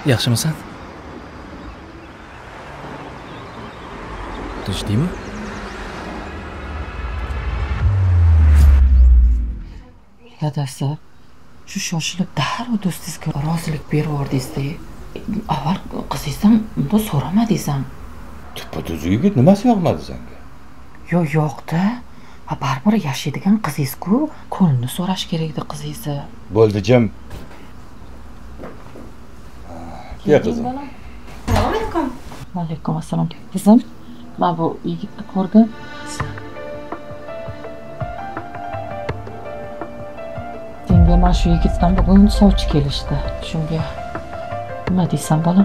Yaxshimisan? Tinchlikmi? Dadasi, shu shoshilib darrov do'stingizga rozilik berib yubordingiz-da. Avval qizingizdan unda so'ramadingizam. Tuppa-tuz yigit nimasi yoqmadi senga? Yo'q-da. Baribir yashaydigan qizingiz-ku, ko'nglini so'rash kerakdi qizingizni. Bo'ldi, jim. Kel qizim. Assalomu alaykum. Va alaykum assalom. Qizim, men bu yigitni ko'rdim. Senga mana shu yigitdan bugun sovchi kelishdi. Shunga nima deysan, bolam?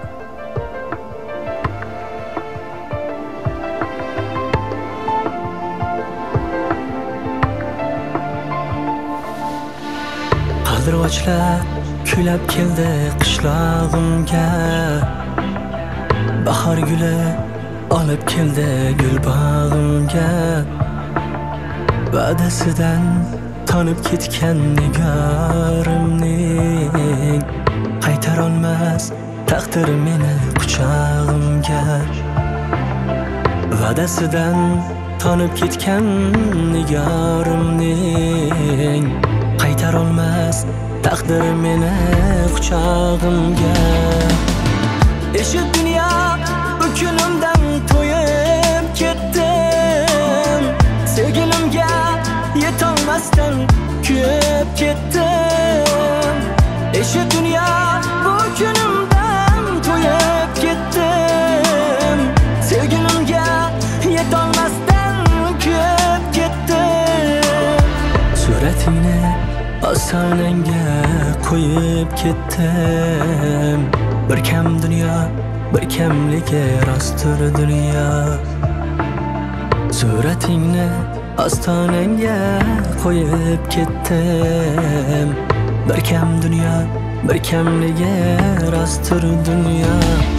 Qaldirg'ochlar kuylab keldi qishlog'imga, bahor guli olib keldi gulbog'imga. Va'dasidan tonib ketgan nigorimning qaytarolmas taqdir meni quchog'imga. Va'dasidan tonib ketgan nigorimning qaytarolmas taqdir meni quchog'imga. Eshit dunyo, bu kunimdan to'yib ketdim. Sevgilimga yetolmasdan kuyib ketdim. Eshit dunyo, bu kunimdan to'yib ketdim. Sevgilimga yetolmasdan kuyib ketdim. Suratingni ostonangga qo'yib ketdim. Bir kam dunyo, bir kamligi rostdir dunyo. Suratingni ostonangga qo'yib ketdim. Bir kam dunyo, bir kamligi rostdir dunyo.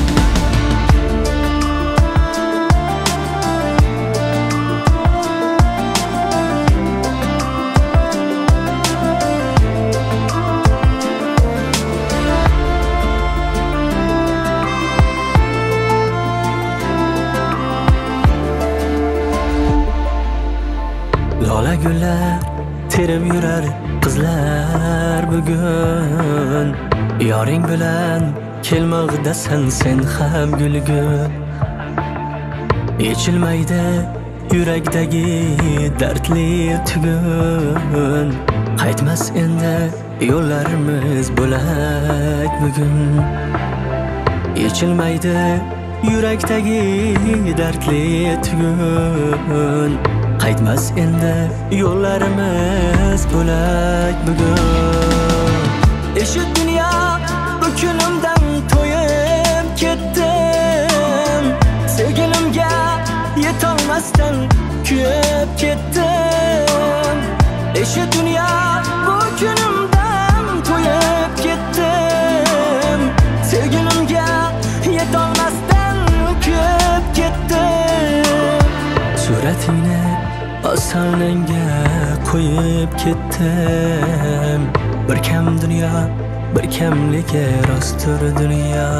Lola gullar terib yurar qizlar bugun. Yoring bilan kelmoqdasan sen ham gulgun. Yechilmaydi yurakdagi dardli tugun. Qaytmas endi yo'llarimiz bo'lak bugun. Yechilmaydi yurakdagi dardli tugun. Qaytmas endi yo'llarimiz bo'lak bugun. Eshit dunyo, bu kunimdan to'yib ketdim. Sevgilimga yetolmasdan kuyib ketdim. Eshit dunyo, bu kunimdan to'yib ketdim. Sevgilimga yetolmasdan kuyib ketdim. Suratingni ostonangga qo'yib ketdim. Bir kam dunyo, bir kamligi rostdir dunyo.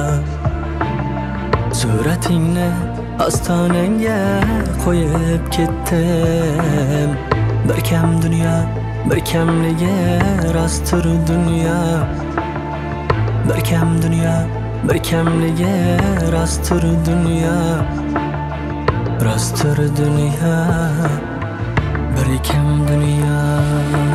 Suratingni ostonangga qo'yib ketdim. Bir kam dunyo, bir kamligi rostdir dunyo. Bir kam dunyo, bir kamligi rostdir dunyo. Rostdir dunyo, bir kam dunyo.